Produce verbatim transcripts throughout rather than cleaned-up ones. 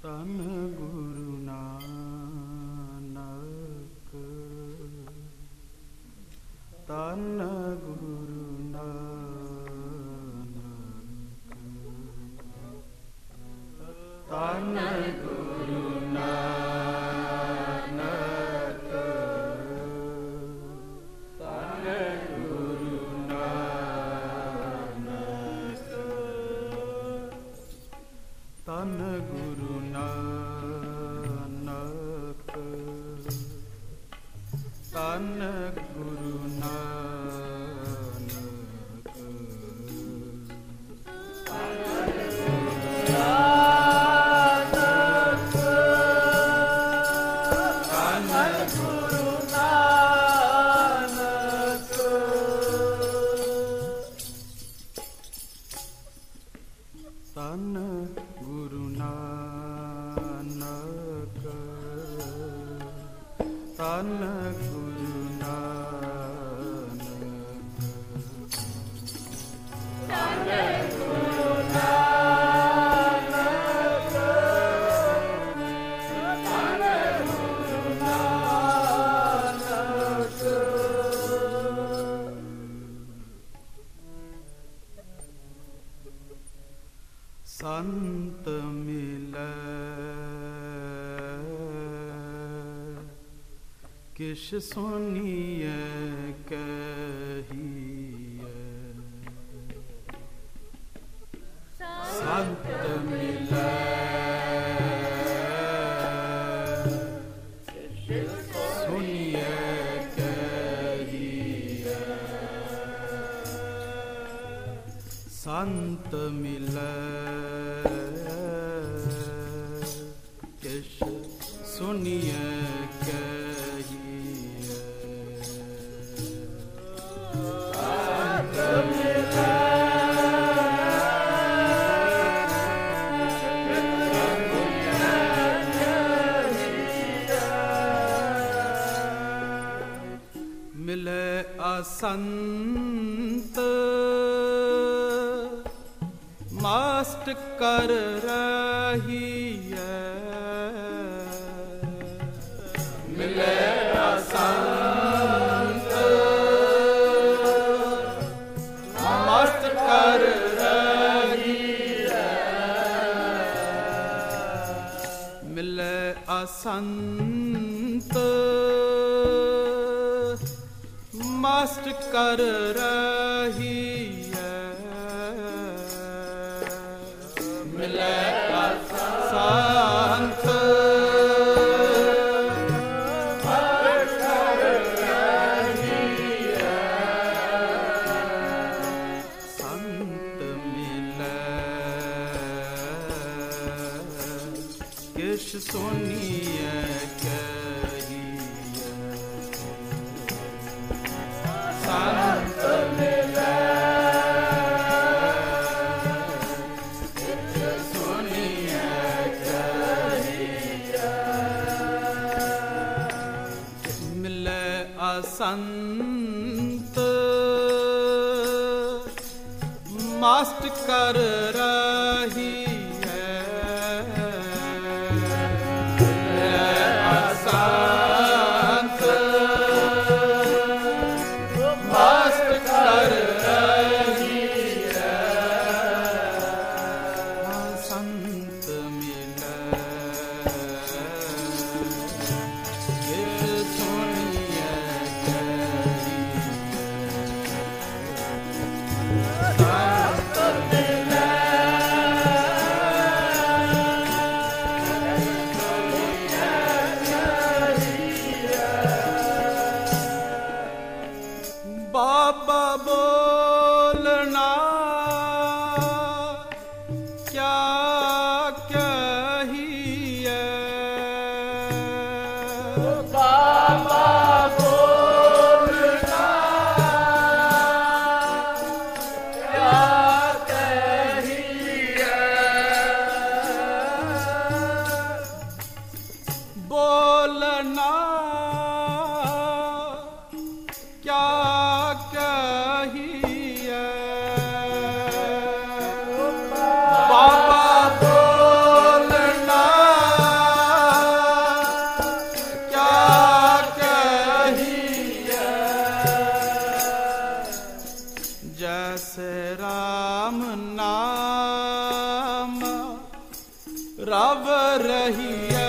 तन गुरु नानक, तन गुरु नानक, तन गुरु नानक, तन गुरु नानक, तन गुरु नानक, तन गुरु नानक, तन गुरु नानक, तन गुरु नानक, तन गुरु नानक, तन गुरु नानक। संत मिलै किश सुनिए कहिए, संत मिलै सुनिए कहिए, संत मिलै किश सुनिए कहिए, संत मिलै मिले असंत मास्ट कर रहिए, मिले असंत मस्त कर रहिए, मिले असंत मस्त कर रहिए, मिले असंत किश सुनिए कहिए, संत मिलै किश सुनिए कहिए, मिलै असंत मस्त कर रही संत मिलै रव रहिए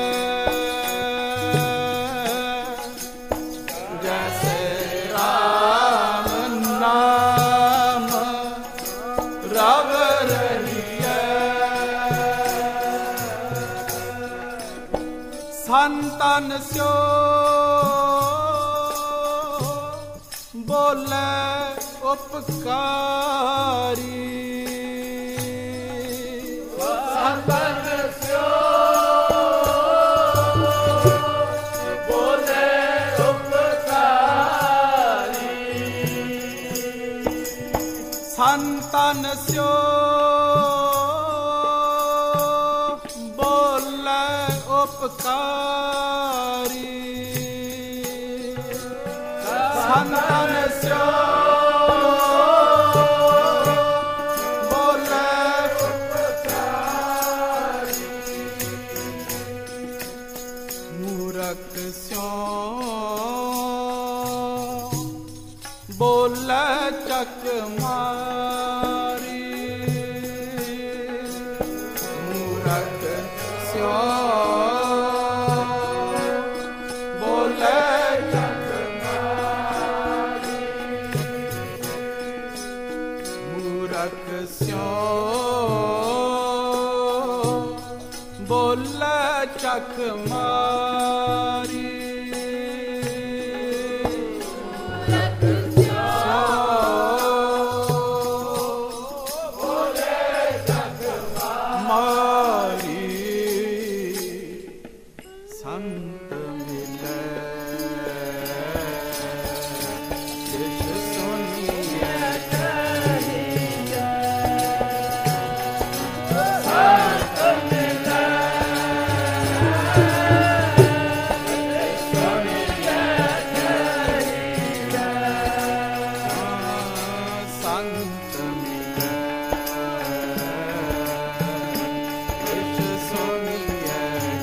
जैसे राम नाम रव रहिए। संतन स्यो बोले उपकारी संतन स्यो बोले उपकारी संतन स्यो बोले उपकारी संतन स्यो बोले चक मारी मूरख स्यो बोले चक मारी मूरख स्यो बोले चक मारी संत मिले शिष सुनिए कहिए संत मिले शिष सुनिए कहिए संत मिले शिष सुनिए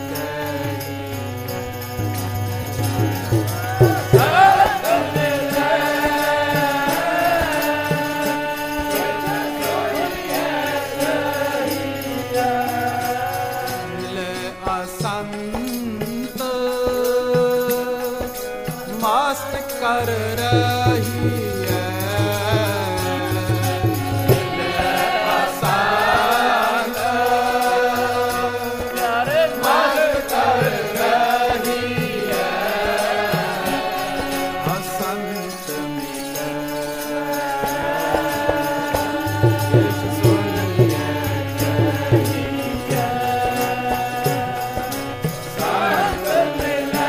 मस्त कर रही है आसान मस्त कर रही है असंत मिले सुनिए कहिए संत मिले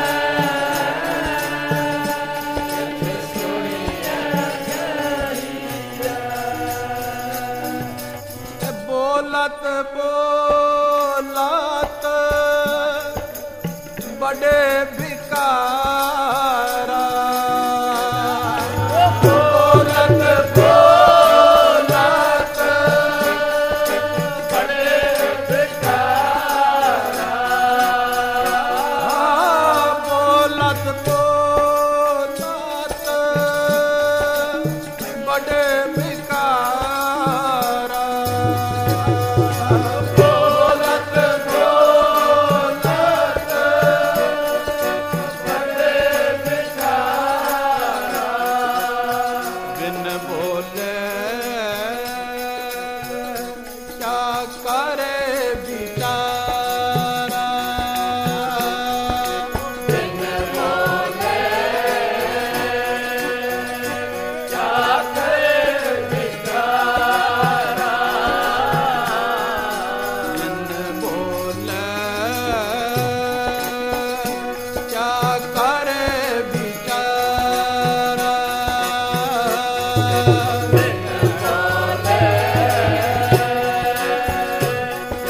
बोलत बोलत बड़े भिकारा बोलत बोलत बड़े भिकारा बोलत बोलत बड़े भिकारा बोलत बोलत बड़े भिकारा बिन बोले क्या करे बिचारा बिन बोले क्या करे बिचारा बिन बोले क्या करे बिचारा बिन बोले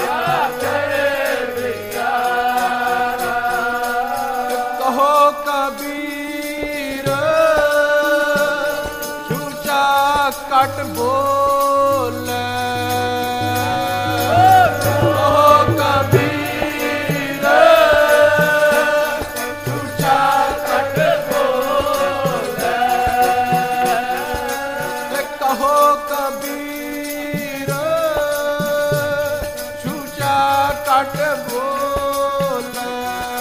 घट बोले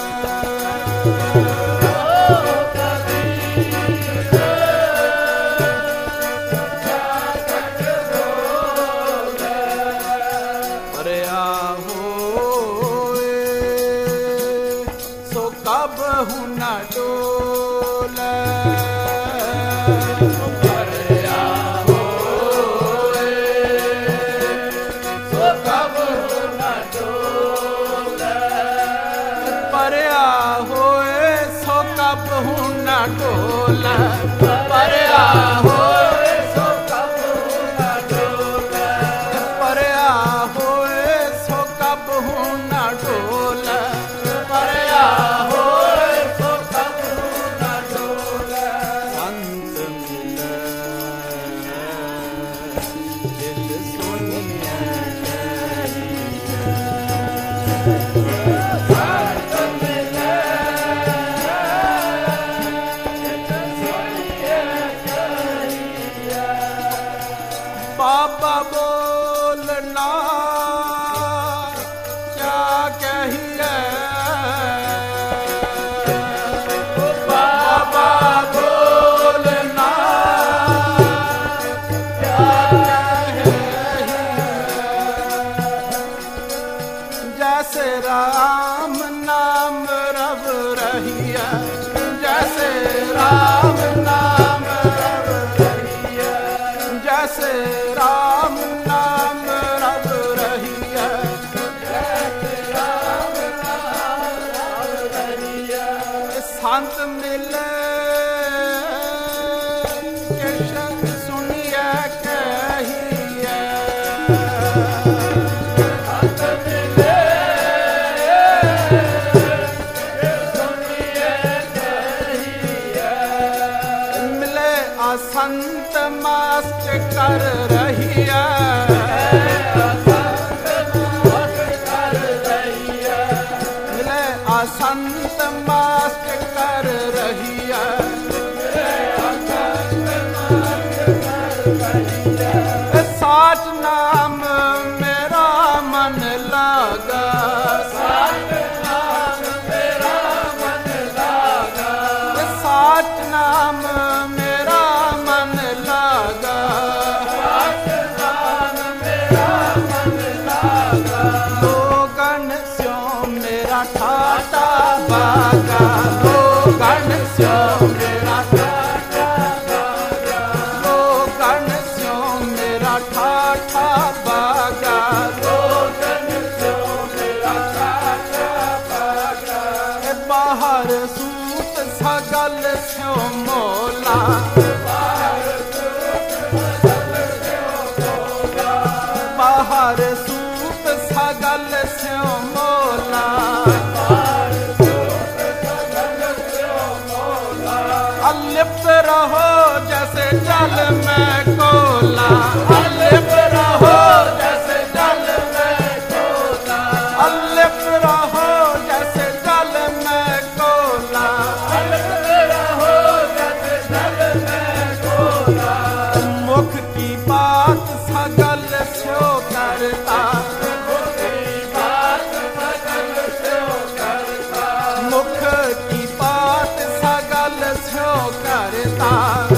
परया होए सो कबहु न डोले परया होए सो कबहु न डोले परया होए सो कबहु न डोले परया होए सो कबहु न डोले परया होए सो कबहु न डोले परया होए सो कबहु न डोले संत मिले दिल सुनिए संत मिले बाबा बोलना क्या कहिए बाबा बोलना क्या कहिए जैसे राम नाम रव रहिया जैसे राम नाम रव रहिया जैसे राम नाम रव रहिया जैसे राम नाम रव रहिया संत मिले किश सुनिए कहिए संत मिले सुनिए कहिए मिले असंत मस्त कर रहिया मिले असंत मस्त कर रहिया साच नाम मेरा मन लागा साच नाम मेरा मन लागा साच नाम मेरा मन लागा साच नाम मेरा मन लागा लोगन स्यों मेरा ठाटा बागा लोगन स्यों मेरा ठाटा बागा लोगन स्यों मेरा ठाठा बागा लोगन स्यों मेरा ठाठा बागा ए बाहर सूत सगल स्यों मोला बाहर सूत सगल स्यों मोला बाहर सूत सगल स्यों मोला बाहर सूत सगल स्यों मोला अलिप्त रहो जैसे जल में कोला अलिप्त रहो जैसे जल में कोला अलिप्त रहो जैसे जल में कोला अलिप्त रहो जैसे जल में कोला मुख की बात सगल स्यो करता मुख की बात सगल स्यो करता मुख की बात सगल स्यो करता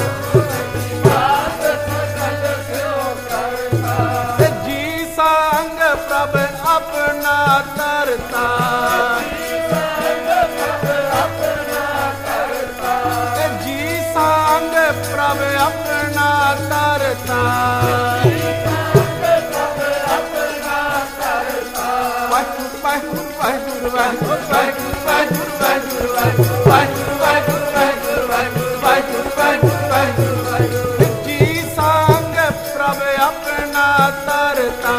जी संग प्रभ अपना तरता जी संग प्रभ अपना तरता वाहिगुरु वाहिगुरु वाहिगुरु वाहिगुरु वाहिगुरु वाहिगुरु वाहिगुरु वाहिगुरु वाहिगुरु वाहिगुरु वाहिगुरु वाहिगुरु वाहिगुरु जी संग प्रभ अपना तरता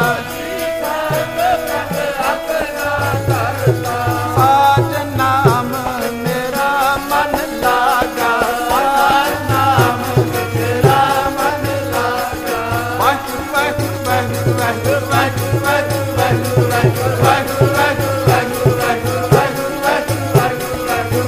साज नाम मेरा मन लागा साज नाम मेरा मन लागा वाहिगुरु वाहिगुरु वाहिगुरु वाहिगुरु वाहिगुरु वाहिगुरु वाहिगुरु वाहिगुरु वाहिगुरु वाहिगुरु वाहिगुरु वाहिगुरु वाहिगुरु वाहिगुरु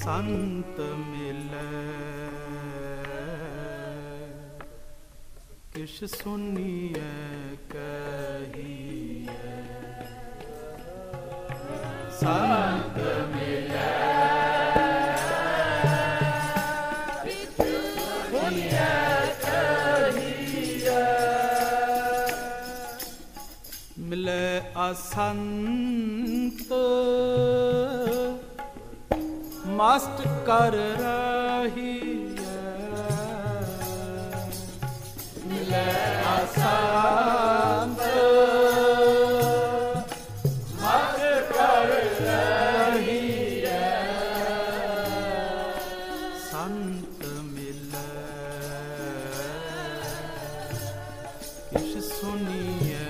ਸੰਤ ਮਿਲੈ ਕਿਛ ਸੁਣੀਐ ਕਹੀਐ ਸੰਤ ਮਿਲੈ ਮਿਲੈ ਅਸੰਤ ਮਸਤ ਕਰ ਰਹੀਐ ਮਿਲੈ ਅਸੰਤ ਮਸਤ ਕਰ ਰਹੀਐ ਸੰਤ ਮਿਲੈ ਕਿਛ ਸੁਣੀਐ